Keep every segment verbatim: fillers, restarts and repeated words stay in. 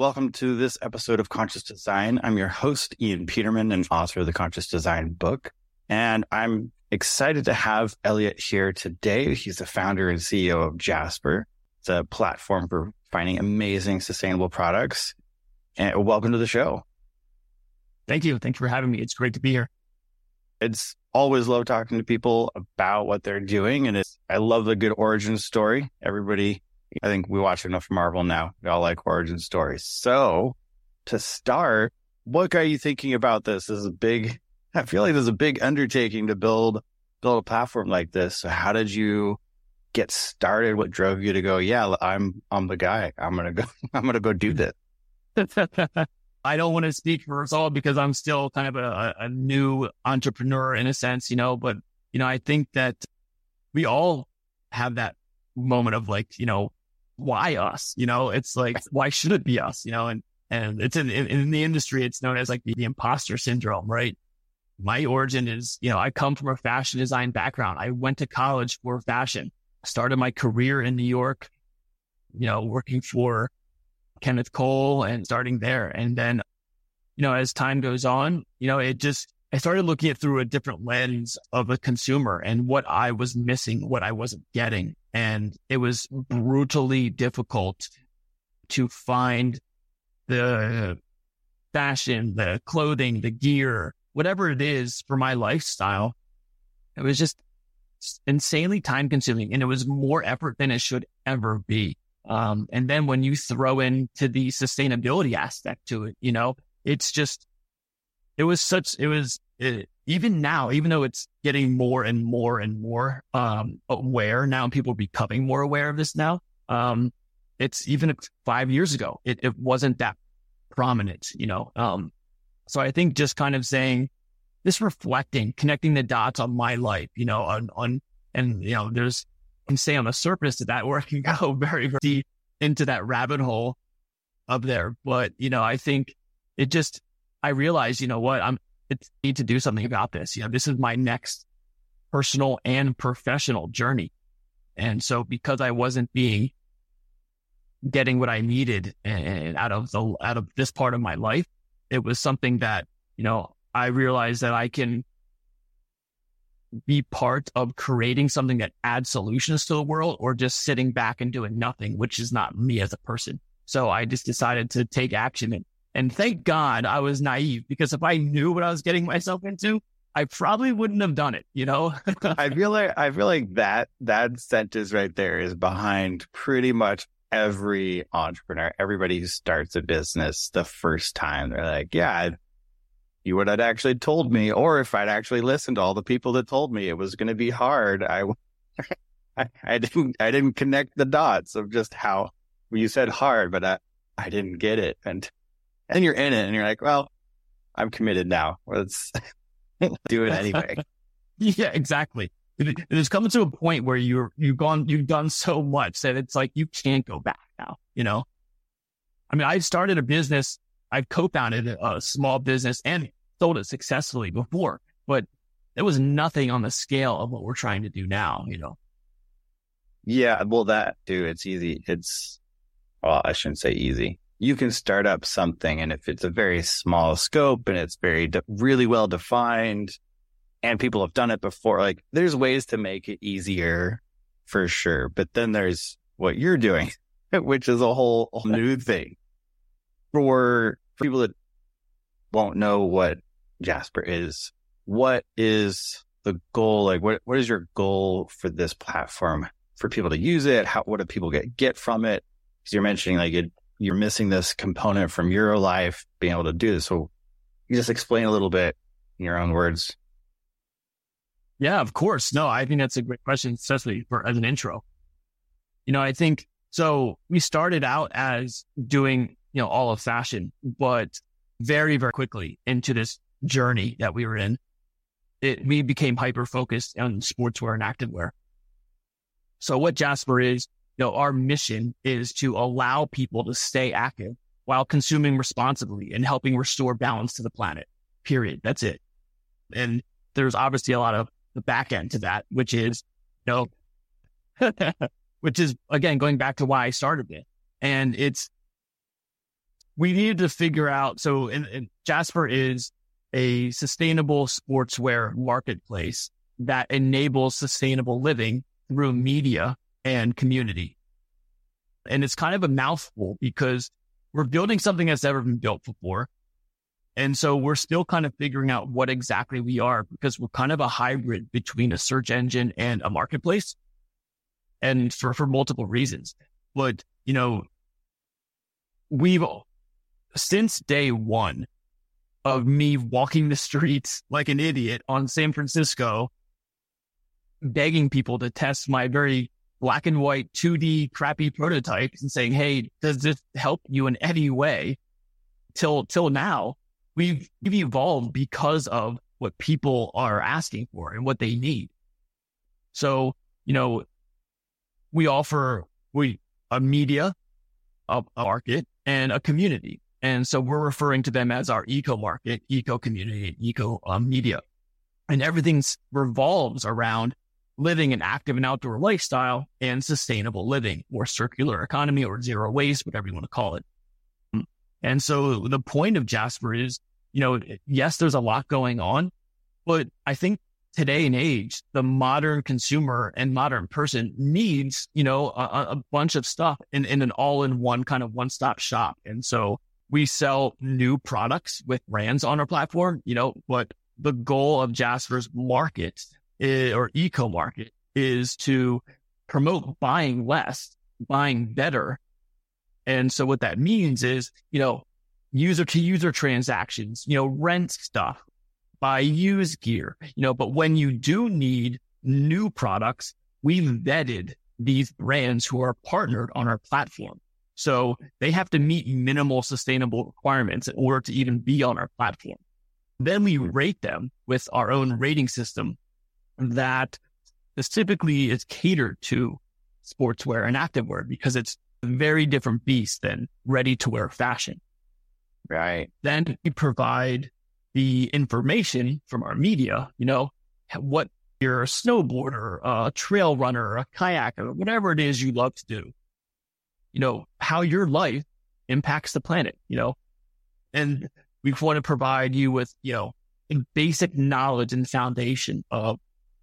welcome to this episode of Conscious Design. I'm your host, Ian Peterman, and author of the Conscious Design book. And I'm excited to have Elliot here today. He's the founder and C E O of Jasper. It's a platform for finding amazing, sustainable products. And welcome to the show. Thank you. Thank you for having me. It's great to be here. It's always love talking to people about what they're doing. And it's, I love the good origin story. Everybody, I think we watch enough Marvel now. We all like origin stories. So to start, what got you thinking about this? This is a big, I feel like this is a big undertaking to build, build a platform like this. So how did you get started? What drove you to go, yeah, I'm, I'm the guy. I'm going to go, I'm going to go do this. I don't want to speak for us all because I'm still kind of a, a new entrepreneur in a sense, you know, but, you know, I think that we all have that moment of like, you know, why us? You know, it's like, why should it be us? You know, and, and it's in, in, in the industry, it's known as like the, the imposter syndrome, right? My origin is, you know, I come from a fashion design background. I went to college for fashion, started my career in New York, you know, working for Kenneth Cole and starting there. And then, you know, as time goes on, you know, it just, I started looking at it through a different lens of a consumer and what I was missing, what I wasn't getting. And it was brutally difficult to find the fashion, the clothing, the gear, whatever it is for my lifestyle. It was just insanely time consuming and it was more effort than it should ever be. Um, and then when you throw into the sustainability aspect to it, you know, it's just, it was such, it was, it, even now, even though it's getting more and more and more, um, aware now, and people are becoming more aware of this now. Um, it's even five years ago, it, it wasn't that prominent, you know? Um, so I think just kind of saying this, reflecting, connecting the dots on my life, you know, on, on, and, you know, there's, can stay on the surface of that, or I can go very, very deep into that rabbit hole up there. But, you know, I think it just, I realized, you know what, I'm, it's need to do something about this. You know, this is my next personal and professional journey. And so because I wasn't being, getting what I needed and out of the, out of this part of my life, it was something that, you know, I realized that I can be part of creating something that adds solutions to the world, or just sitting back and doing nothing, which is not me as a person. So I just decided to take action. And, and thank God I was naive, because if I knew what I was getting myself into, I probably wouldn't have done it, you know? I feel like, I feel like that, that sentence right there is behind pretty much every entrepreneur, everybody who starts a business the first time. They're like, yeah, I, you would have actually told me, or if I'd actually listened to all the people that told me it was going to be hard, I, I, I didn't, I didn't connect the dots of just how well, you said hard, but I, I didn't get it. And, and you're in it and you're like, well, I'm committed now. Let's do it anyway. Yeah, exactly. It, it's coming to a point where you're, you've gone, you've done so much that it's like, you can't go back now, you know? I mean, I started a business. I've co-founded a small business and sold it successfully before, but there was nothing on the scale of what we're trying to do now, you know? Yeah, well, that too, it's easy. It's, well, I shouldn't say easy. You can start up something, and if it's a very small scope and it's very de- really well defined and people have done it before, like there's ways to make it easier for sure. But then there's what you're doing, which is a whole, whole new thing. For For people that won't know what Jasper is, what is the goal? Like, what what is your goal for this platform for people to use it? How what do people get get from it? Because you're mentioning like it, you're missing this component from your life, being able to do this. So, you just explain a little bit in your own words. Yeah, of course. No, I think that's a great question, especially for as an intro. You know, I think so. We started out as doing, you know, all of fashion, but very, very quickly into this journey that we were in, it, we became hyper focused on sportswear and activewear. So what Jasper is, you know, our mission is to allow people to stay active while consuming responsibly and helping restore balance to the planet, period. That's it. And there's obviously a lot of the back end to that, which is, you know, which is, again, going back to why I started it. And it's, we needed to figure out, so in, in Jasper is a sustainable sportswear marketplace that enables sustainable living through media and community. And it's kind of a mouthful because we're building something that's never been built before. And so we're still kind of figuring out what exactly we are, because we're kind of a hybrid between a search engine and a marketplace, and for, for multiple reasons. But, you know, we've, since day one of me walking the streets like an idiot on San Francisco, begging people to test my very black and white two D crappy prototypes and saying, hey, does this help you in any way? Till, till now, we've, we've evolved because of what people are asking for and what they need. So, you know, we offer we a media, a, a market, and a community. And so we're referring to them as our eco market, eco community, eco um, media. And everything revolves around living an active and outdoor lifestyle and sustainable living, or circular economy, or zero waste, whatever you want to call it. And so the point of Jasper is, you know, yes, there's a lot going on, but I think today and age, the modern consumer and modern person needs, you know, a, a bunch of stuff in, in an all-in-one kind of one-stop shop. And so we sell new products with brands on our platform, you know, but the goal of Jasper's market is, or eco market, is to promote buying less, buying better. And so what that means is, you know, user to user transactions, you know, rent stuff, buy used gear, you know, but when you do need new products, we've vetted these brands who are partnered on our platform. So they have to meet minimal sustainable requirements in order to even be on our platform. Then we rate them with our own rating system that specifically is catered to sportswear and activewear, because it's a very different beast than ready-to-wear fashion. Right. Then we provide the information from our media, you know, what you're a snowboarder, a trail runner, a kayaker, whatever it is you love to do, you know, how your life impacts the planet, you know, and we want to provide you with, you know, basic knowledge and foundation of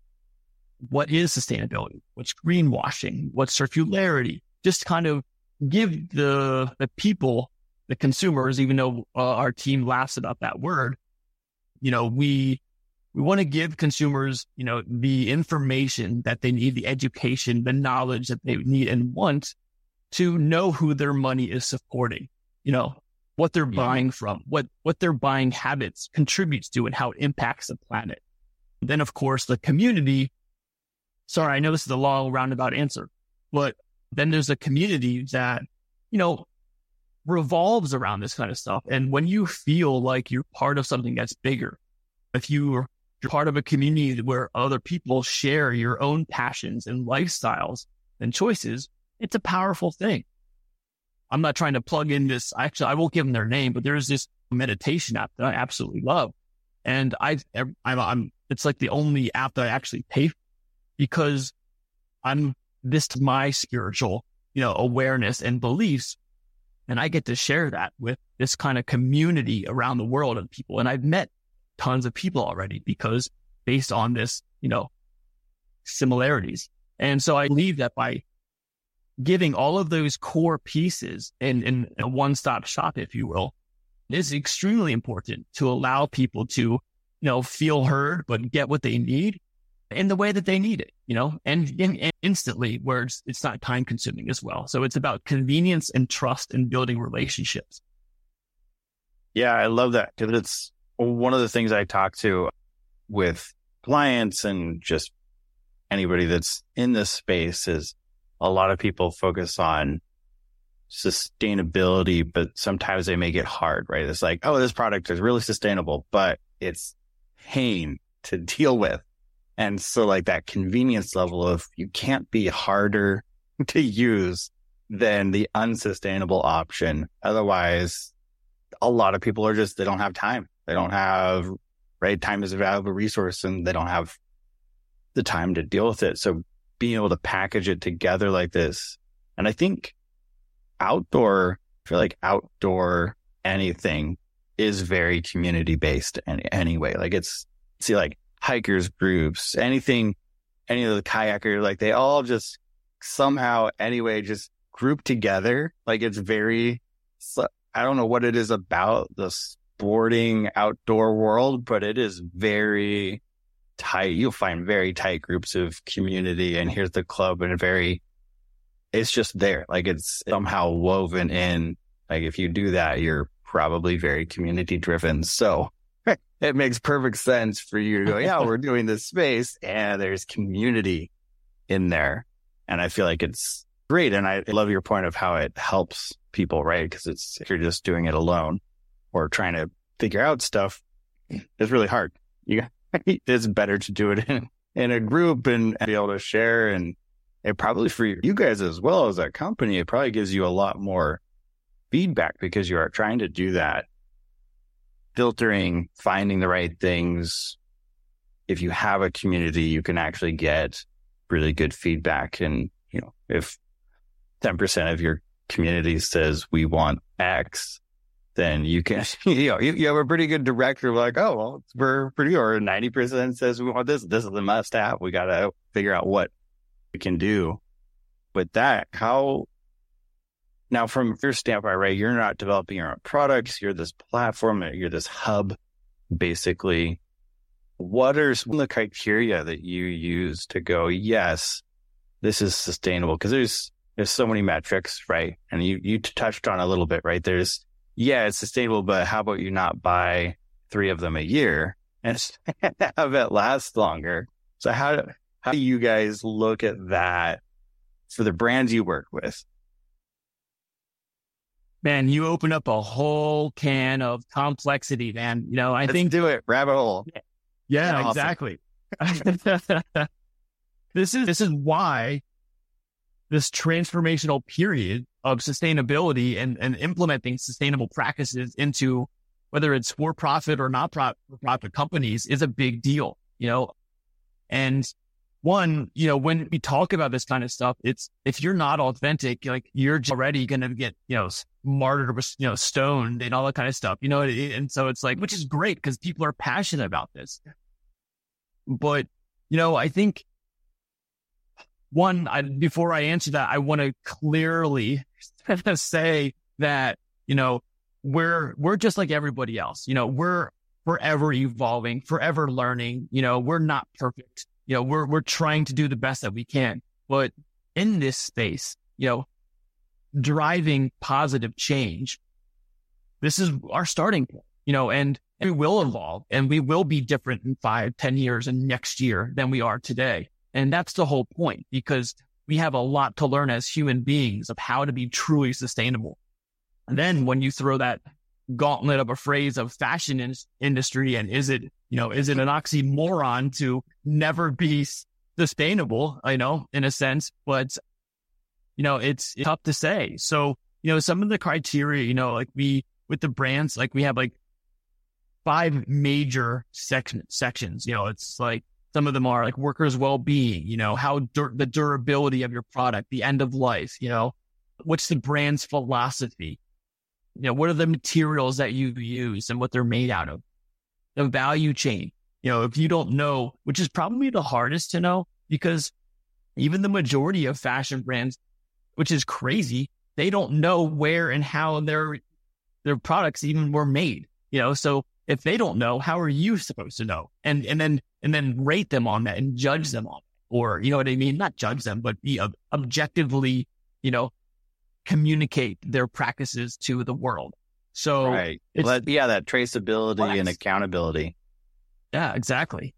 what is sustainability, what's greenwashing, what's circularity, just kind of give the the people, the consumers, even though uh, our team laughs about that word, you know, we we want to give consumers, you know, the information that they need, the education, the knowledge that they need and want to know who their money is supporting, you know, what they're yeah. buying from, what what their buying habits contributes to, and how it impacts the planet. Then, of course, the community. Sorry, I know this is a long roundabout answer, but then there's a community that, you know, revolves around this kind of stuff. And when you feel like you're part of something that's bigger, if you're part of a community where other people share your own passions and lifestyles and choices, it's a powerful thing. I'm not trying to plug in this. Actually, I won't give them their name, but there's this meditation app that I absolutely love. And I, I'm, I'm, it's like the only app that I actually pay for, because I'm this to my spiritual, you know, awareness and beliefs. And I get to share that with this kind of community around the world of people. And I've met tons of people already because based on this, you know, similarities. And so I believe that by giving all of those core pieces in, in a one-stop shop, if you will, is extremely important to allow people to, you know, feel heard, but get what they need in the way that they need it, you know, and, and instantly, where it's, it's not time consuming as well. So it's about convenience and trust and building relationships. Yeah, I love that, because it's one of the things I talk to with clients and just anybody that's in this space is a lot of people focus on sustainability, but sometimes they make it hard, right? It's like, oh, this product is really sustainable, but it's pain to deal with. And so like that convenience level of you can't be harder to use than the unsustainable option. Otherwise, a lot of people are just, they don't have time. They don't have, right? Time is a valuable resource and they don't have the time to deal with it. So being able to package it together like this. And I think outdoor, I feel like outdoor anything is very community based any, anyway. Like it's, see like hikers groups, anything, any of the kayakers, like they all just somehow anyway, just group together. Like it's very, I don't know what it is about the sporting outdoor world, but it is very tight. You'll find very tight groups of community, and here's the club, and a very, it's just there. Like it's somehow woven in. Like if you do that, you're probably very community driven. So it makes perfect sense for you to go, yeah, we're doing this space and there's community in there. And I feel like it's great. And I love your point of how it helps people, right? Because it's, if you're just doing it alone or trying to figure out stuff, it's really hard. You, it's better to do it in, in a group and, and be able to share. And it probably for you guys as well as a company, it probably gives you a lot more feedback because you are trying to do that. Filtering, finding the right things. If you have a community, you can actually get really good feedback. And, you know, if ten percent of your community says we want X, then you can, you know, you, you have a pretty good director like, oh, well, we're pretty, or ninety percent says we want this. This is the must have. We got to figure out what we can do with that. How, now from your standpoint, right, you're not developing your own products. You're this platform, you're this hub, basically. What are some of the criteria that you use to go, yes, this is sustainable? Because there's, there's so many metrics, right? And you, you touched on a little bit, right? There's, yeah, it's sustainable, but how about you not buy three of them a year and have it last longer? So how, how do you guys look at that for the brands you work with? Man, you open up a whole can of complexity, man. You know, I Let's think do it. Rabbit hole. Yeah, Awesome. exactly. This is, this is why this transformational period of sustainability and, and implementing sustainable practices into whether it's for profit or not for profit companies is a big deal, you know, and one, you know, when we talk about this kind of stuff, it's, if you're not authentic, like you're already going to get, you know, martyred, you know, stoned and all that kind of stuff, you know, and so it's like, which is great because people are passionate about this. But, you know, I think one, I, before I answer that, I want to clearly say that, you know, we're, we're just like everybody else, you know, we're forever evolving, forever learning, you know, we're not perfect. You know, we're, we're trying to do the best that we can, but in this space, you know, driving positive change, this is our starting point, you know, and, and we will evolve and we will be different in five, ten years and next year than we are today. And that's the whole point, because we have a lot to learn as human beings of how to be truly sustainable. And then when you throw that gauntlet of a phrase of fashion in- industry and is it, you know, is it an oxymoron to never be sustainable, you know, in a sense, but, you know, it's, it's tough to say. So, you know, some of the criteria, you know, like we, with the brands, like we have like five major section, sections, you know, it's like some of them are like workers' well-being, you know, how dur- the durability of your product, the end of life, you know, what's the brand's philosophy? You know, what are the materials that you use and what they're made out of? The value chain. You know, if you don't know, which is probably the hardest to know, because even the majority of fashion brands, which is crazy, they don't know where and how their their products even were made. You know, so if they don't know, how are you supposed to know? And and then and then rate them on that and judge them on it. Or, you know what I mean? Not judge them, but be ob- objectively, you know, communicate their practices to the world. So right. Well, yeah, that traceability complex. And accountability. Yeah, exactly.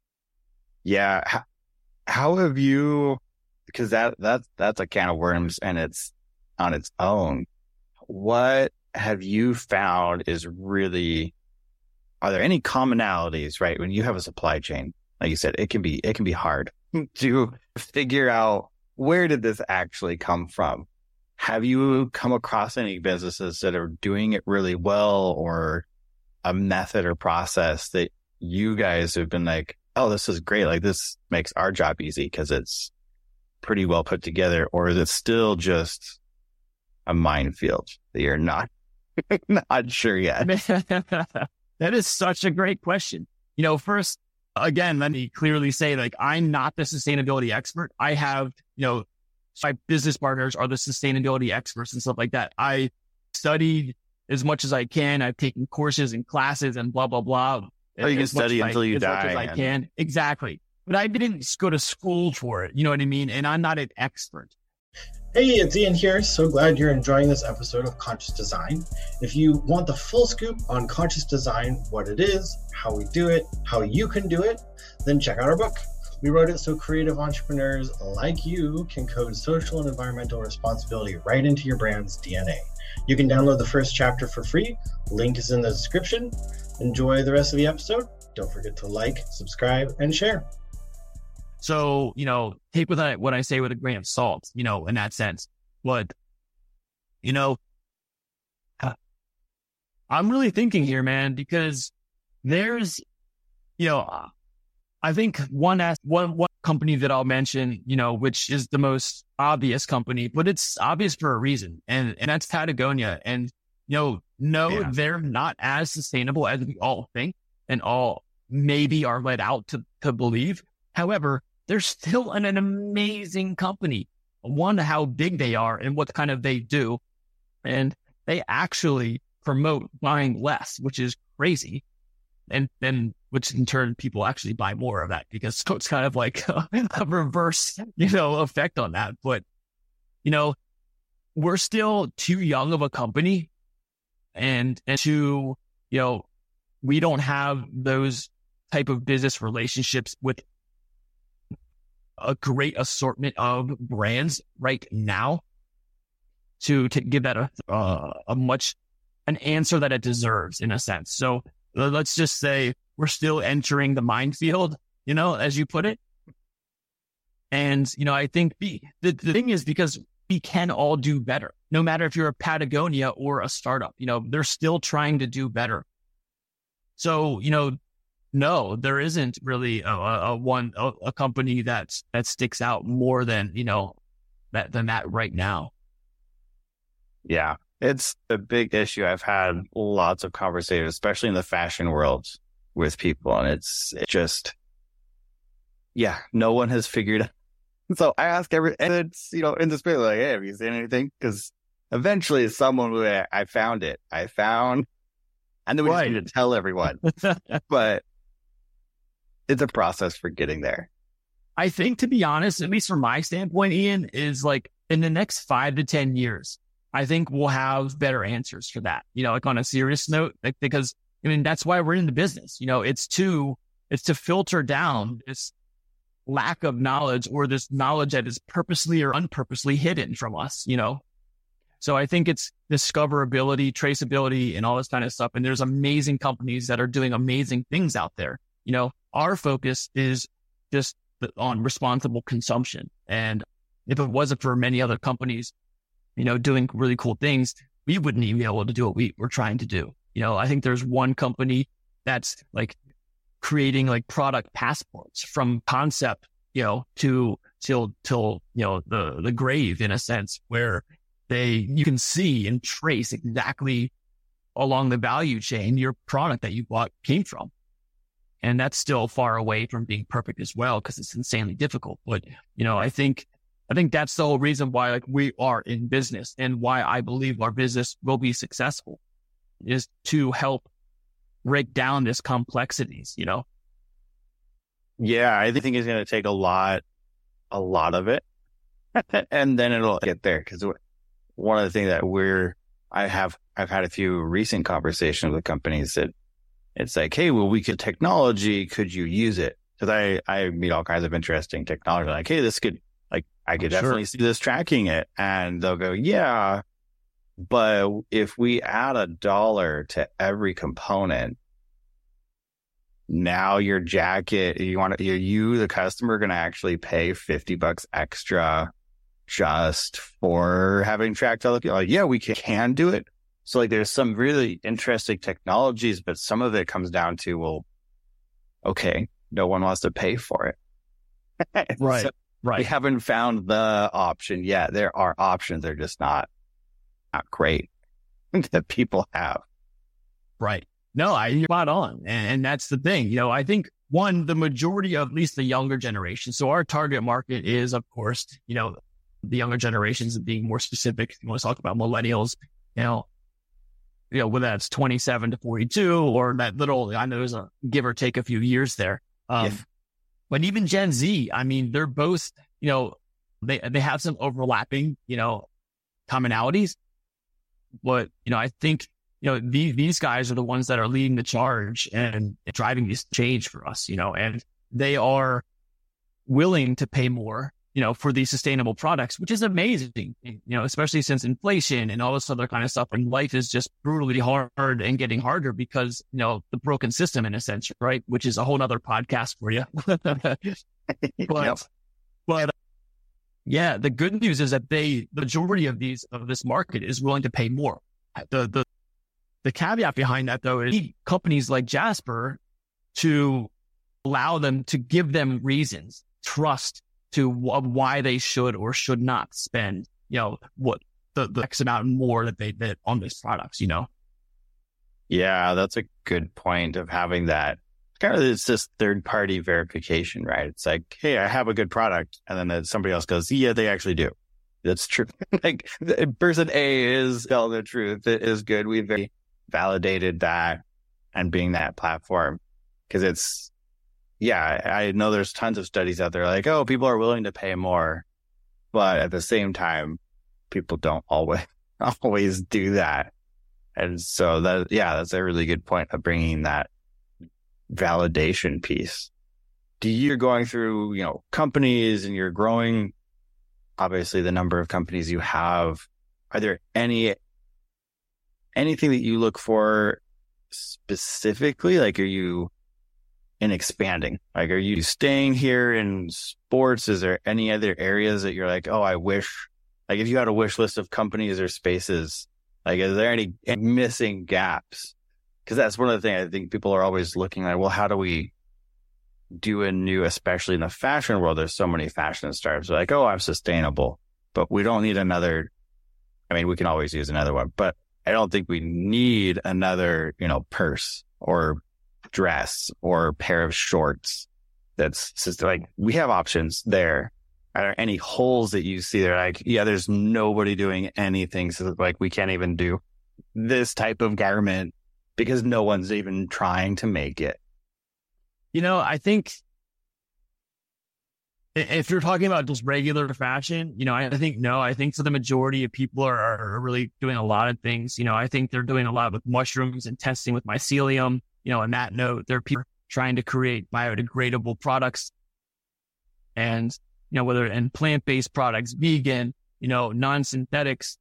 Yeah. How, how have you, because that, that's, that's a can of worms and it's on its own. What have you found is really, are there any commonalities, right? When you have a supply chain, like you said, it can be, it can be hard to figure out where did this actually come from? Have you come across any businesses that are doing it really well, or a method or process that you guys have been like, oh, this is great. Like this makes our job easy because it's pretty well put together, or is it still just a minefield that you're not Not sure yet. That is such a great question. You know, first, again, let me clearly say, like, I'm not the sustainability expert. I have, you know, my business partners are the sustainability experts and stuff like that. I studied as much as I can. I've taken courses and classes and blah, blah, blah. Oh, you can study until you as die. As much as I and... can. Exactly. But I didn't go to school for it. You know what I mean? And I'm not an expert. Hey, it's Ian here. So glad you're enjoying this episode of Conscious Design. If you want the full scoop on conscious design, what it is, how we do it, how you can do it, then check out our book. We wrote it so creative entrepreneurs like you can code social and environmental responsibility right into your brand's D N A. You can download the first chapter for free. Link is in the description. Enjoy the rest of the episode. Don't forget to like, subscribe, and share. So, you know, take with what I say with a grain of salt, you know, in that sense. But, you know, I'm really thinking here, man, because there's, you know, I think one, one, one company that I'll mention, you know, which is the most obvious company, but it's obvious for a reason. And, and that's Patagonia. And, you know, no, yeah. They're not as sustainable as we all think and all maybe are led out to, to believe. However, they're still an, an amazing company. One, how big they are and what kind of they do. And they actually promote buying less, which is crazy. And then, which in turn, people actually buy more of that because so it's kind of like a, a reverse, you know, effect on that. But, you know, we're still too young of a company and, and too, you know, we don't have those type of business relationships with a great assortment of brands right now to, to give that a, uh, a much, an answer that it deserves in a sense. So let's just say we're still entering the minefield, you know, as you put it. And, you know, I think the, the, the thing is because we can all do better, no matter if you're a Patagonia or a startup, you know, they're still trying to do better. So, you know, no, there isn't really a, a one, a, a company that's, that sticks out more than, you know, that, than that right now. Yeah. It's a big issue. I've had lots of conversations, especially in the fashion world with people. And it's, it's just, yeah, no one has figured out. So I ask every, and it's, you know, in the spirit, like, hey, have you seen anything? Because eventually someone will, I, I found it. I found, and then we right. just need to tell everyone. But it's a process for getting there. I think, to be honest, at least from my standpoint, Ian, is like in the next five to ten years, I think we'll have better answers for that. You know, like on a serious note, like, because I mean, that's why we're in the business. You know, it's to, it's to filter down this lack of knowledge or this knowledge that is purposely or unpurposely hidden from us, you know? So I think it's discoverability, traceability, and all this kind of stuff. And there's amazing companies that are doing amazing things out there. You know, our focus is just on responsible consumption. And if it wasn't for many other companies, you know, doing really cool things, we wouldn't even be able to do what we were trying to do. You know, I think there's one company that's like creating like product passports from concept, you know, to till, till, you know, the, the grave in a sense where they, you can see and trace exactly along the value chain your product that you bought came from. And that's still far away from being perfect as well, because it's insanely difficult. But, you know, I think, I think that's the whole reason why like we are in business and why I believe our business will be successful is to help break down this complexities, you know? Yeah, I think it's going to take a lot, a lot of it. And then it'll get there. Because one of the things that we're, I have, I've had a few recent conversations with companies that it's like, hey, well, we could technology, could you use it? Because I, I meet all kinds of interesting technology. Like, hey, this could, like, I could definitely sure. see this tracking it. And they'll go, yeah, but if we add a dollar to every component, now your jacket, you want to, you, you the customer, going to actually pay fifty bucks extra just for having tracked all the people. Like, yeah, we can, can do it. So like there's some really interesting technologies, but some of it comes down to, well, okay, no one wants to pay for it. Right. So right. We haven't found the option yet. There are options. They're just not, not great. that people have. Right. No, I you're spot on. And, and that's the thing. You know, I think one, the majority of at least the younger generation. So our target market is, of course, you know, the younger generations, and being more specific. You want to talk about millennials, you know, you know, whether that's twenty-seven to forty-two or that little, I know there's a give or take a few years there. Um, yeah. But even Gen Z, I mean, they're both, you know, they, they have some overlapping, you know, commonalities, but, you know, I think, you know, these, these guys are the ones that are leading the charge and driving this change for us, you know, and they are willing to pay more, you know, for these sustainable products, which is amazing, you know, especially since inflation and all this other kind of stuff. And life is just brutally hard and getting harder because, you know, the broken system in a sense, right? Which is a whole nother podcast for you. but, Yep. but yeah, the good news is that they, the majority of these, of this market is willing to pay more. The, the, the caveat behind that though is companies like Jasper to allow them to give them reasons, trust to w- why they should or should not spend, you know, what the, the X amount more that they did on these products, you know? Yeah, that's a good point of having that. Kind of, it's just third party verification, right? It's like, hey, I have a good product. And then somebody else goes, yeah, they actually do. That's true. Like person A is telling the truth. It is good. We've validated that and being that platform because it's, yeah, I know there's tons of studies out there like, oh, people are willing to pay more, but at the same time, people don't always, always do that. And so that, yeah, that's a really good point of bringing that validation piece. Do you're going through, you know, companies and you're growing, obviously the number of companies you have, are there any, anything that you look for specifically? Like, are you in expanding? Like, are you staying here in sports? Is there any other areas that you're like, oh, I wish, like if you had a wish list of companies or spaces, like, is there any missing gaps? Because that's one of the things I think people are always looking at. Well, how do we do a new, especially in the fashion world? There's so many fashion startups. They're like, oh, I'm sustainable, but we don't need another. I mean, we can always use another one, but I don't think we need another, you know, purse or dress or pair of shorts. That's just like, we have options there. Are there any holes that you see there? Like, yeah, there's nobody doing anything. So like, we can't even do this type of garment because no one's even trying to make it. You know, I think if you're talking about just regular fashion, you know, I think, no, I think for the majority of people are, are really doing a lot of things. You know, I think they're doing a lot with mushrooms and testing with mycelium. You know, on that note, there are people trying to create biodegradable products and, you know, whether in plant-based products, vegan, you know, non-synthetics,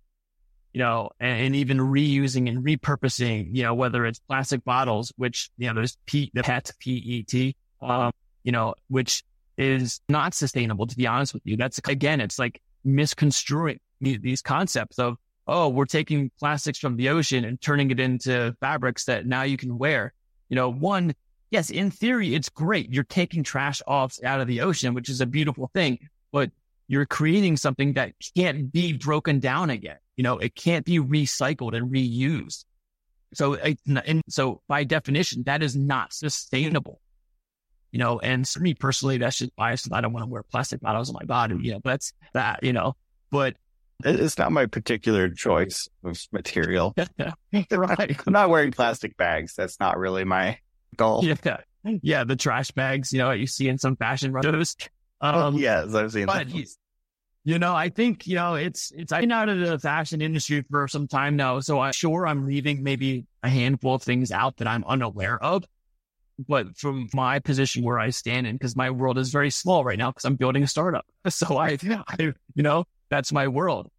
you know, and, and even reusing and repurposing, you know, whether it's plastic bottles, which, you know, there's P, the P E T, P E T, um, you know, which is not sustainable, to be honest with you. That's, again, it's like misconstruing these concepts of, oh, we're taking plastics from the ocean and turning it into fabrics that now you can wear. You know, one, yes, in theory, it's great. You're taking trash off out of the ocean, which is a beautiful thing, but you're creating something that can't be broken down again. You know, it can't be recycled and reused. So, and so by definition, that is not sustainable. You know, and for me personally, that's just biased. I don't want to wear plastic bottles on my body. You know, that's that, you know, but it's not my particular choice of material. Right. I'm not wearing plastic bags. That's not really my goal. Yeah. Yeah. The trash bags, you know, you see in some fashion shows. Um, yes, I've seen but, that. You know, I think, you know, it's, it's, I've been out of the fashion industry for some time now. So I'm sure I'm leaving maybe a handful of things out that I'm unaware of. But from my position where I stand in, because my world is very small right now, because I'm building a startup. So I, I, you know, that's my world.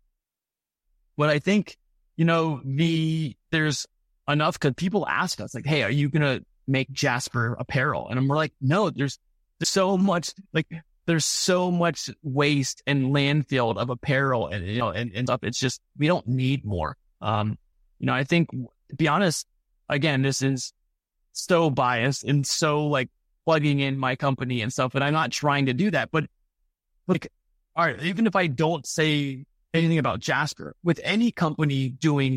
But I think, you know, the, there's enough, because people ask us like, hey, are you going to make Jasper apparel? And I'm like, no, there's, there's so much, like, there's so much waste and landfill of apparel and, you know, and, and stuff. It's just, we don't need more. Um, you know, I think, to be honest, again, this is so biased and so like plugging in my company and stuff, and I'm not trying to do that, but like, all right, even if I don't say anything about Jasper, with any company doing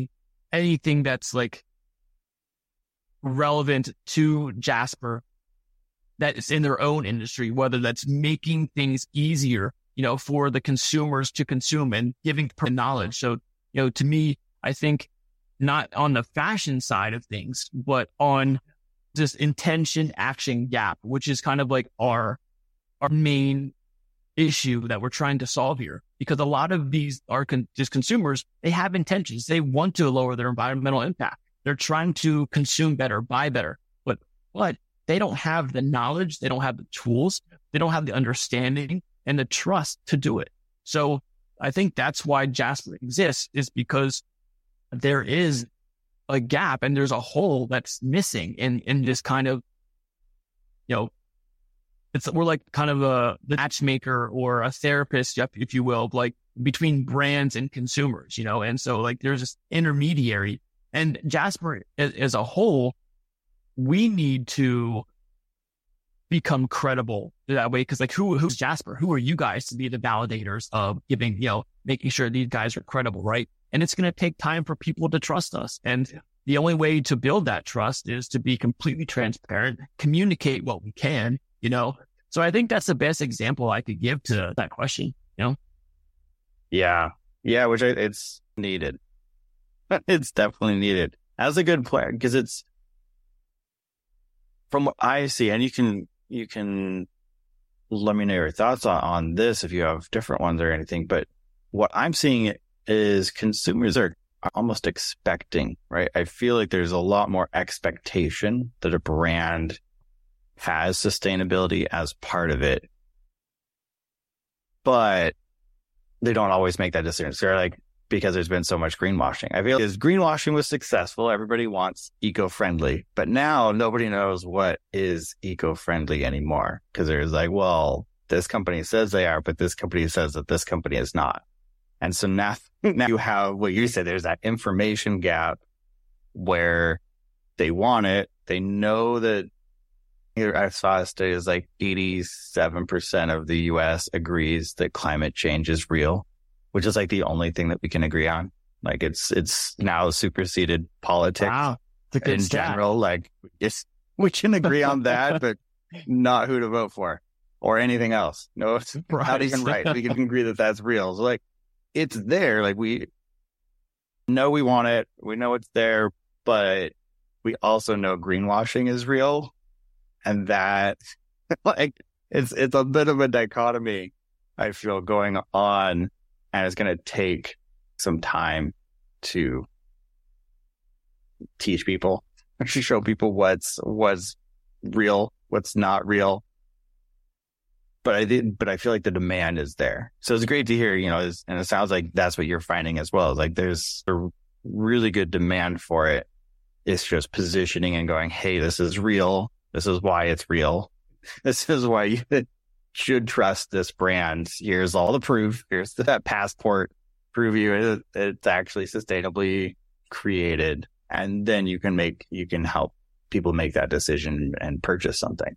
anything that's like relevant to Jasper that is in their own industry, whether that's making things easier, you know, for the consumers to consume and giving knowledge. So, you know, to me, I think not on the fashion side of things, but on just intention action gap, which is kind of like our, our main issue that we're trying to solve here. Because a lot of these are con- just consumers, they have intentions. They want to lower their environmental impact. They're trying to consume better, buy better, but, but they don't have the knowledge. They don't have the tools. They don't have the understanding and the trust to do it. So I think that's why Jasper exists, is because there is a gap and there's a hole that's missing in, in this kind of, you know, it's, we're like kind of a the matchmaker or a therapist, if you will, like between brands and consumers, you know? And so like there's this intermediary, and Jasper as, as a whole, we need to become credible that way. Cause like who, who's Jasper? Who are you guys to be the validators of giving, you know, making sure these guys are credible, right? And it's going to take time for people to trust us. And the only way to build that trust is to be completely transparent, communicate what we can, you know? So I think that's the best example I could give to that question, you know? Yeah. Yeah. Which I, it's needed. It's definitely needed as a good player, because it's from what I see, and you can, you can let me know your thoughts on, on this if you have different ones or anything. But what I'm seeing is consumers are almost expecting, right? I feel like there's a lot more expectation that a brand has sustainability as part of it, but they don't always make that decision. So they're like, because there's been so much greenwashing. I feel like as greenwashing was successful, everybody wants eco-friendly, but now nobody knows what is eco-friendly anymore, because there's like, well, this company says they are, but this company says that this company is not. And so now, now you have what you said, there's that information gap where they want it. They know that, I saw a study is like eighty-seven percent of the U S agrees that climate change is real, which is like the only thing that we can agree on. Like it's, it's now superseded politics. Wow. In stat. General. Like it's, we can agree on that, but not who to vote for or anything else. No, it's right. Not even right. We can agree that that's real. So like it's there. Like we know we want it. We know it's there, but we also know greenwashing is real. And that, like, it's it's a bit of a dichotomy, I feel, going on, and it's going to take some time to teach people, actually show people what's what's real, what's not real. But I did, but I feel like the demand is there, so it's great to hear, you know, is, and it sounds like that's what you're finding as well. It's like there's a really good demand for it. It's just positioning and going, hey, this is real. This is why it's real. This is why you should trust this brand. Here's all the proof. Here's that passport. Prove you it's actually sustainably created. And then you can make, you can help people make that decision and purchase something.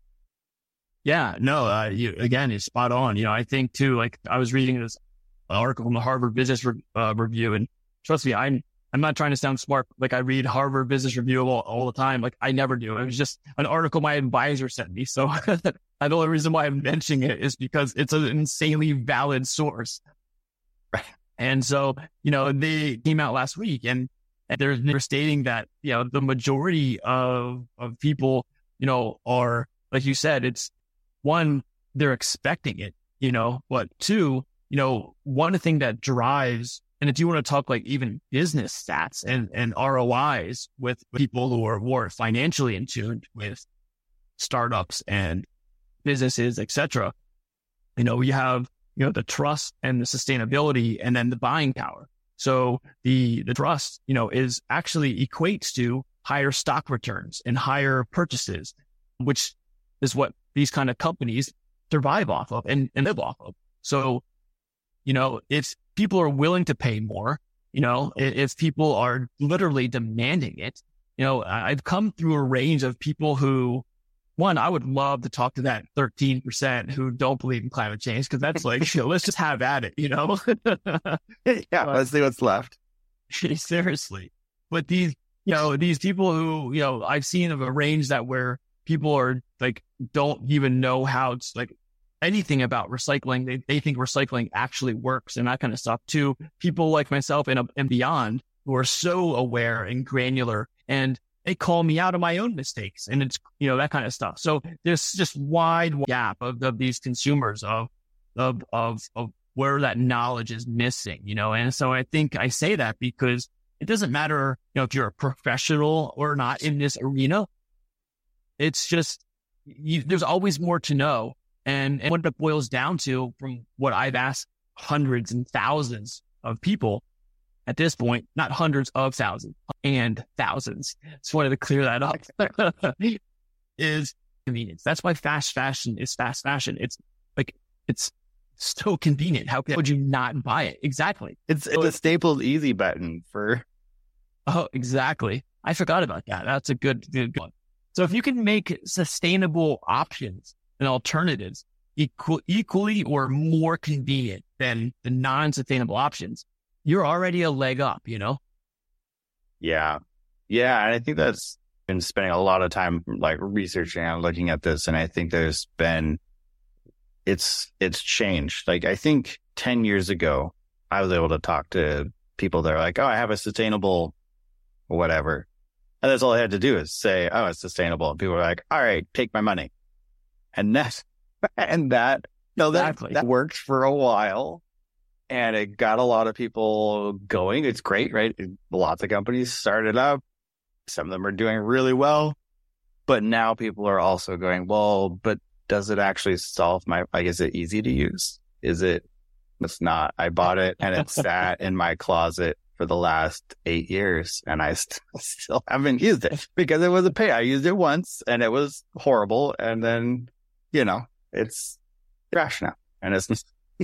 Yeah, no, uh, you, again, it's spot on. You know, I think too, like I was reading this article from the Harvard Business Re- uh, Review, and trust me, I'm, I'm not trying to sound smart. Like I read Harvard Business Review all, all the time. Like I never do. It was just an article my advisor sent me. So the only reason why I'm mentioning it is because it's an insanely valid source. Right. And so, you know, they came out last week and, and they're, they're stating that, you know, the majority of, of people, you know, are, like you said, it's one, they're expecting it, you know, but two, you know, one thing that drives, and if you want to talk like even business stats and, and R O Is with people who are more financially in tune with startups and businesses, et cetera, you know, you have, you know, the trust and the sustainability and then the buying power. So the, the trust, you know, is actually equates to higher stock returns and higher purchases, which is what these kind of companies survive off of and, and live off of. So, you know, if people are willing to pay more, you know, if people are literally demanding it, you know, I've come through a range of people who, one, I would love to talk to that thirteen percent who don't believe in climate change, because that's like, you know, let's just have at it, you know? Yeah, but, let's see what's left. Seriously. but these, you know, these people who, you know, I've seen of a range that where people are like, don't even know how to like anything about recycling. They they think recycling actually works and that kind of stuff too. People like myself and, and beyond who are so aware and granular, and they call me out of my own mistakes, and it's, you know, that kind of stuff. So there's just wide gap of, of these consumers of, of, of, of where that knowledge is missing, you know? And so I think I say that because it doesn't matter, you know, if you're a professional or not in this arena. It's just, you, there's always more to know. And, and what it boils down to, from what I've asked hundreds and thousands of people at this point, not hundreds of thousands and thousands. Just wanted to clear that up. Is convenience. That's why fast fashion is fast fashion. It's like, it's so convenient. How would you not buy it? Exactly. It's, it's a stapled easy button for. Oh, exactly. I forgot about that. That's a good, good one. So if you can make sustainable options and alternatives equal, equally or more convenient than the non-sustainable options, you're already a leg up, you know? Yeah. Yeah. And I think that's been spending a lot of time like researching and looking at this. And I think there's been, it's, it's changed. Like, I think ten years ago, I was able to talk to people that are like, oh, I have a sustainable whatever. And that's all I had to do is say, oh, it's sustainable. And people were like, all right, take my money. And that, and that, no, that, exactly. that worked for a while. And it got a lot of people going. It's great, right? Lots of companies started up. Some of them are doing really well. But now people are also going, well, but does it actually solve my, like, is it easy to use? Is it, it's not. I bought it and it sat in my closet for the last eight years and I st- still haven't used it because it was a pay. I used it once and it was horrible. And then, you know, it's trash now and it's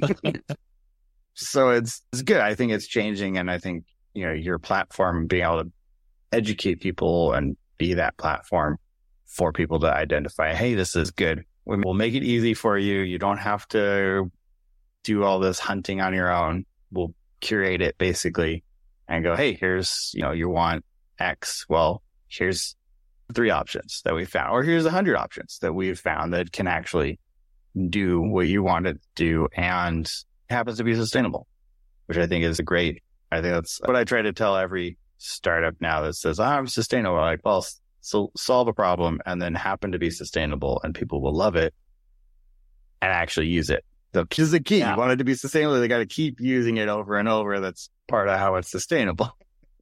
so it's, it's good. I think it's changing. And I think, you know, your platform being able to educate people and be that platform for people to identify, hey, this is good. We'll make it easy for you. You don't have to do all this hunting on your own. We'll curate it basically and go, hey, here's, you know, you want X. Well, here's three options that we found, or here's a hundred options that we've found that can actually do what you want it to do and happens to be sustainable, which I think is a great, I think that's what I try to tell every startup now that says, oh, I'm sustainable. Like, well, so solve a problem and then happen to be sustainable and people will love it and actually use it. The key is the key. Yeah. You want it to be sustainable. They got to keep using it over and over. That's part of how it's sustainable.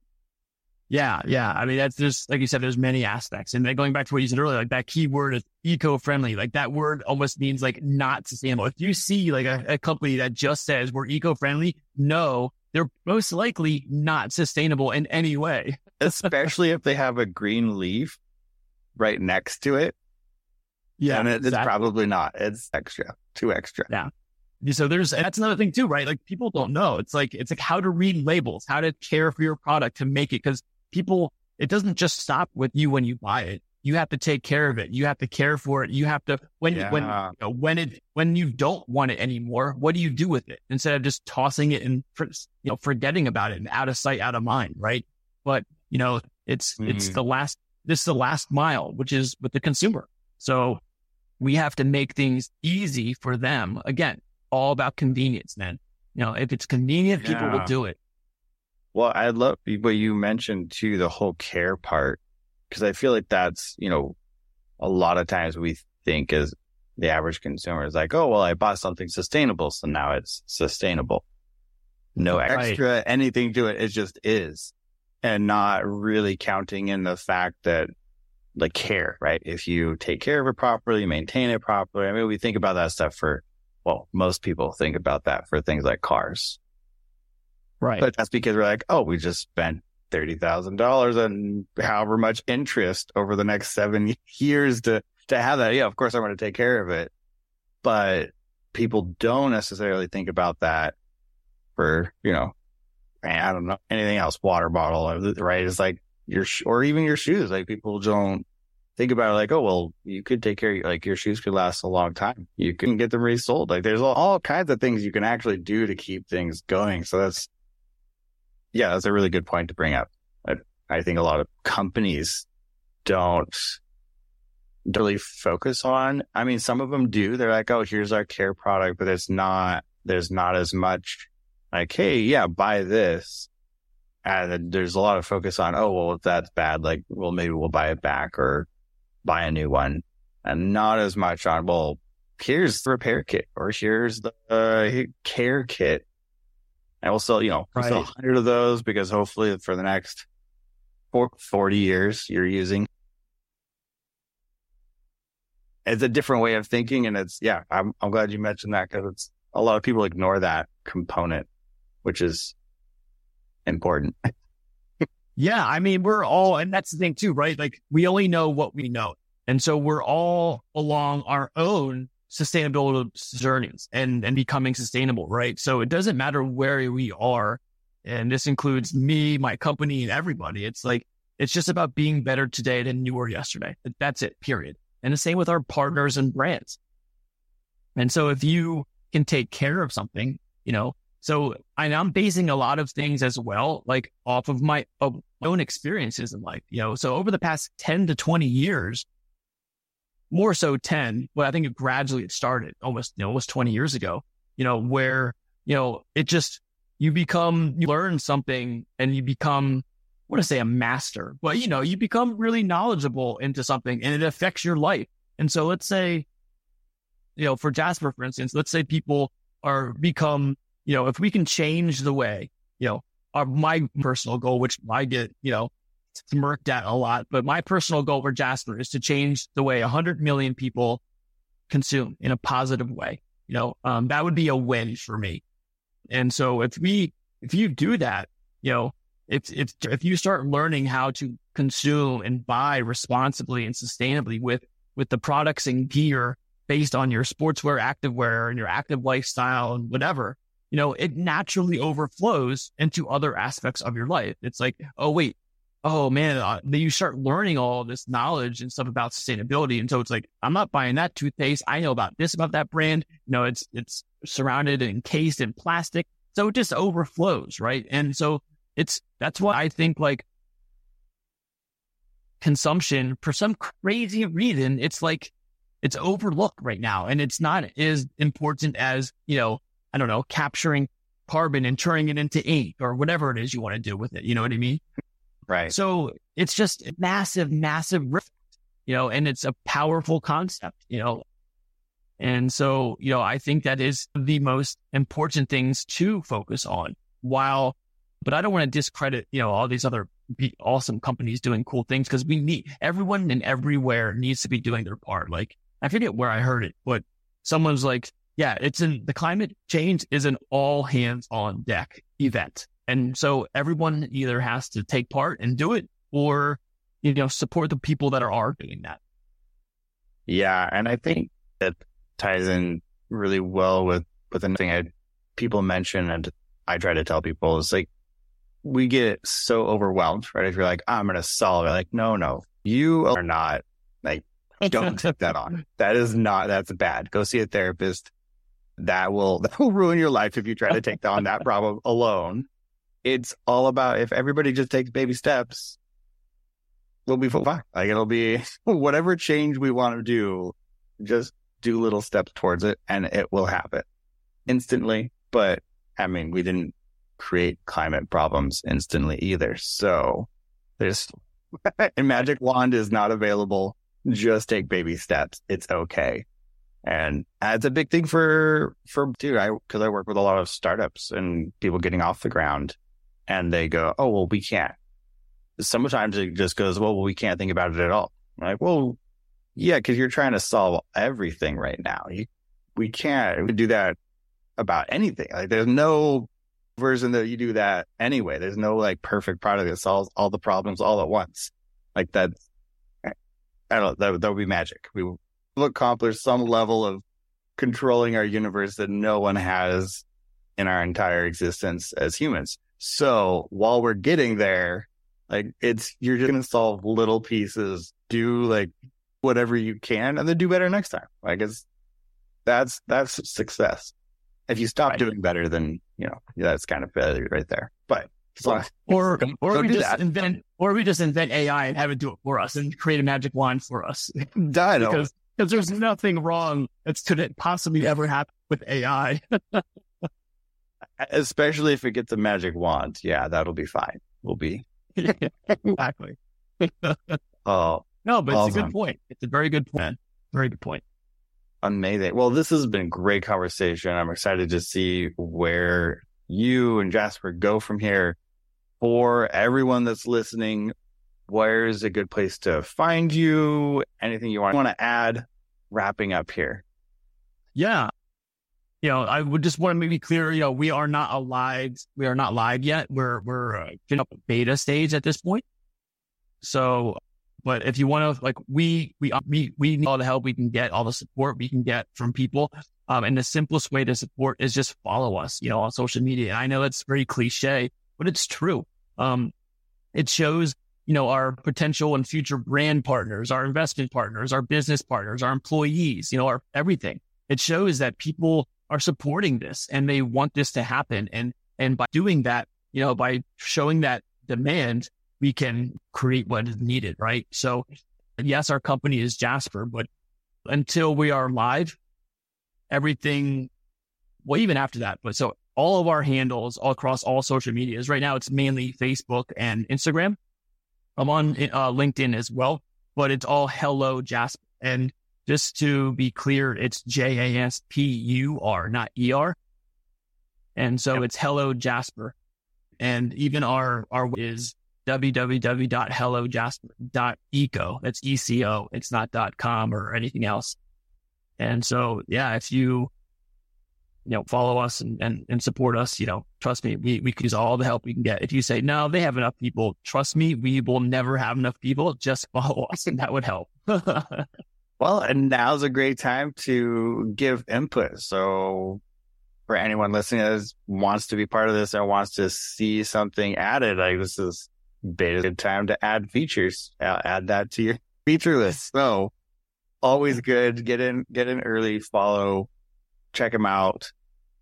Yeah. Yeah. I mean, that's just, like you said, there's many aspects. And then going back to what you said earlier, like that key word is eco-friendly. Like that word almost means like not sustainable. If you see like a, a company that just says we're eco-friendly, no, they're most likely not sustainable in any way. Especially if they have a green leaf right next to it. Yeah. And it, exactly. It's probably not. It's extra, too extra. Yeah. So there's, that's another thing too, right? Like people don't know. It's like, it's like how to read labels, how to care for your product to make it. Cause people, it doesn't just stop with you when you buy it. You have to take care of it. You have to care for it. You have to, when, yeah. when, you know, when it, when you don't want it anymore, what do you do with it? Instead of just tossing it and, you know, forgetting about it and out of sight, out of mind. Right. But, you know, it's, mm. it's the last, this is the last mile, which is with the consumer. So we have to make things easy for them. Again, all about convenience, man. You know, if it's convenient, people yeah. will do it. Well, I love what you mentioned too, the whole care part, because I feel like that's, you know, a lot of times we think as the average consumer is like, oh, well, I bought something sustainable, so now it's sustainable. No extra right. anything to it. It just is. And not really counting in the fact that like care, right? If you take care of it properly, maintain it properly. I mean, we think about that stuff for, well, most people think about that for things like cars. Right. But that's because we're like, oh, we just spent thirty thousand dollars and however much interest over the next seven years to, to have that. Yeah, of course, I'm going to take care of it. But people don't necessarily think about that for, you know, I don't know, anything else, water bottle, right? It's like your, or even your shoes. Like people don't think about it like, oh, well, you could take care of, like your shoes could last a long time. You can get them resold. Like there's all, all kinds of things you can actually do to keep things going. So that's, yeah, that's a really good point to bring up. I, I think a lot of companies don't really focus on. I mean, some of them do. They're like, oh, here's our care product, but it's not, there's not as much like, hey, yeah, buy this. And there's a lot of focus on, oh, well, if that's bad, like, well, maybe we'll buy it back or buy a new one. And not as much on, well, here's the repair kit or here's the uh, care kit. And we'll sell, you know, we'll Right. sell a hundred of those because hopefully for the next forty years you're using. It's a different way of thinking. And it's, yeah, I'm, I'm glad you mentioned that because it's a lot of people ignore that component, which is important. Yeah. I mean, we're all, and that's the thing too, right? Like we only know what we know. And so we're all along our own sustainability journeys and, and becoming sustainable, right? So it doesn't matter where we are. And this includes me, my company, and everybody. It's like, it's just about being better today than you were yesterday. That's it, period. And the same with our partners and brands. And so if you can take care of something, you know, so I, I'm basing a lot of things as well, like off of my, of my own experiences in life, you know, so over the past ten to twenty years, more so ten, but I think it gradually it started almost, you know, almost twenty years ago, you know, where, you know, it just, you become, you learn something and you become, I want to say a master, but you know, you become really knowledgeable into something and it affects your life. And so let's say, you know, for Jasper, for instance, let's say people are become, you know, if we can change the way, you know, our, my personal goal, which I get, you know, smirked at a lot, but my personal goal for Jasper is to change the way one hundred million people consume in a positive way. You know, um, that would be a win for me. And so if we, if you do that, you know, if, if, if you start learning how to consume and buy responsibly and sustainably with, with the products and gear based on your sportswear, activewear and your active lifestyle and whatever, you know, it naturally overflows into other aspects of your life. It's like, oh, wait, oh man, uh, then you start learning all this knowledge and stuff about sustainability. And so it's like, I'm not buying that toothpaste. I know about this, about that brand. You know, it's, it's surrounded and encased in plastic. So it just overflows. Right. And so it's, that's why I think like consumption for some crazy reason, it's like, it's overlooked right now. And it's not as important as, you know, I don't know, capturing carbon and turning it into ink or whatever it is you want to do with it. You know what I mean? Right. So it's just massive, massive, you know, and it's a powerful concept, you know. And so, you know, I think that is the most important things to focus on while, but I don't want to discredit, you know, all these other awesome companies doing cool things because we need, everyone and everywhere needs to be doing their part. Like, I forget where I heard it, but someone's like, yeah, it's in the climate change is an all hands on deck event. And so everyone either has to take part and do it or, you know, support the people that are, are doing that. Yeah. And I think that ties in really well with, with another thing I, people mention and I try to tell people is like, we get so overwhelmed, right? If you're like, I'm going to solve it. Like, no, no, you are not. Like, don't take that on. That is not, that's bad. Go see a therapist. That will, that will ruin your life if you try to take on that problem alone. It's all about if everybody just takes baby steps, we'll be fine. Like it'll be whatever change we want to do, just do little steps towards it and it will happen instantly. But I mean, we didn't create climate problems instantly either. So there's a magic wand is not available. Just take baby steps. It's okay. And it's a big thing for, for dude, I, cause I work with a lot of startups and people getting off the ground and they go, oh, well, we can't. Sometimes it just goes, well, we can't think about it at all. I'm like, well, yeah, cause you're trying to solve everything right now. You, we can't we do that about anything. Like there's no version that you do that anyway. There's no like perfect product that solves all the problems all at once. Like that, I don't know, that, that would be magic. We will accomplish some level of controlling our universe that no one has in our entire existence as humans. So while we're getting there, like it's, you're just going to solve little pieces, do like whatever you can and then do better next time. Like it's, that's, that's success. If you stop Right. doing better, then, you know, that's kind of failure right there. But So, or or don't we do just that. invent, or we just invent A I and have it do it for us and create a magic wand for us. Done. because because there's nothing wrong that could possibly ever happen with A I. Especially if it gets a magic wand. Yeah, that'll be fine. We'll be. Exactly. Oh, No, but it's a awesome. good point. It's a very good point. Very good point. Amazing. Well, this has been a great conversation. I'm excited to see where you and Jasper go from here. For everyone that's listening, where's a good place to find you? Anything you want, want to add? Wrapping up here. Yeah. You know, I would just want to make it clear, you know, we are not a live, we are not live yet. We're, we're uh, in a beta stage at this point. So, but if you want to, like, we, we, we, we need all the help we can get, all the support we can get from people. Um, and the simplest way to support is just follow us, you know, on social media. I know it's very cliche, but it's true. Um, it shows, you know, our potential and future brand partners, our investment partners, our business partners, our employees, you know, our everything. It shows that people are supporting this and they want this to happen. And, and by doing that, you know, by showing that demand, we can create what is needed, right? So yes, our company is Jasper, but until we are live, everything, well, even after that, but so all of our handles all across all social medias right now, it's mainly Facebook and Instagram. I'm on uh, LinkedIn as well, but it's all Hello Jasper. And just to be clear, it's J A S P U R, not E R. And so yep. It's Hello Jasper. And even our, our is w w w dot hello jasper dot eco. That's E C O. It's not .com or anything else. And so, yeah, if you, you know, follow us and, and, and support us, you know, trust me, we, we can use all the help we can get. If you say, no, they have enough people, trust me, we will never have enough people. Just follow us and that would help. Well, and now's a great time to give input. So for anyone listening that is, wants to be part of this or wants to see something added, like this is beta good time to add features. I'll add that to your feature list. So always good. Get in, get in early, follow, check them out.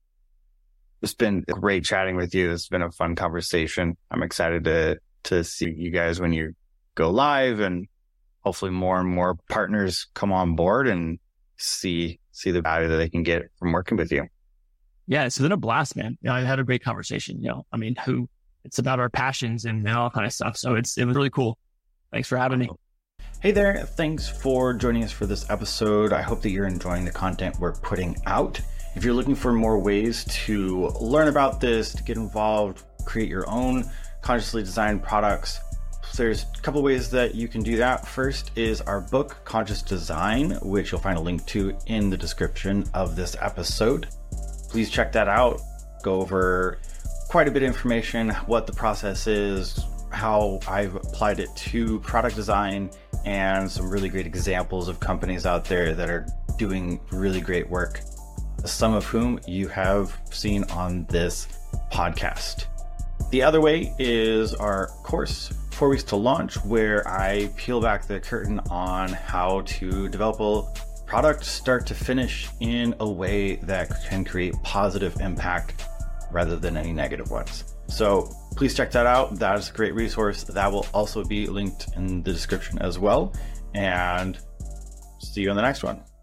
It's been great chatting with you. It's been a fun conversation. I'm excited to, to see you guys when you go live, and hopefully more and more partners come on board and see, see the value that they can get from working with you. Yeah. It's been a blast, man. You know, I had a great conversation. You know, I mean, who it's about our passions and, and all kind of stuff. So it's, it was really cool. Thanks for having me. Hey there. Thanks for joining us for this episode. I hope that you're enjoying the content we're putting out. If you're looking for more ways to learn about this, to get involved, create your own consciously designed products, there's a couple ways that you can do that. First is our book, Conscious Design, which you'll find a link to in the description of this episode. Please check that out. Go over quite a bit of information, what the process is, how I've applied it to product design, and some really great examples of companies out there that are doing really great work, some of whom you have seen on this podcast. The other way is our course, Four Weeks to Launch, where I peel back the curtain on how to develop a product start to finish in a way that can create positive impact rather than any negative ones. So please check that out. That is a great resource. That will also be linked in the description as well. And see you on the next one.